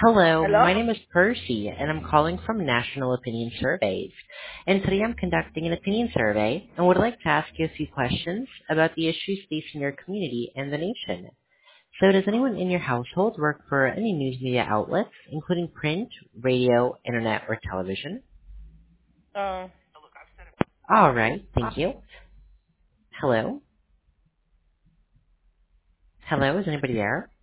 Hello, Hello? my name is Percy, and I'm calling from National Opinion Surveys. And today I'm conducting an opinion survey and would like to ask you a few questions about the issues facing your community and the nation. So does anyone in your household work for any news media outlets, including print, radio, internet, or television? Uh, All right, thank you. Hello? Hello, is anybody there?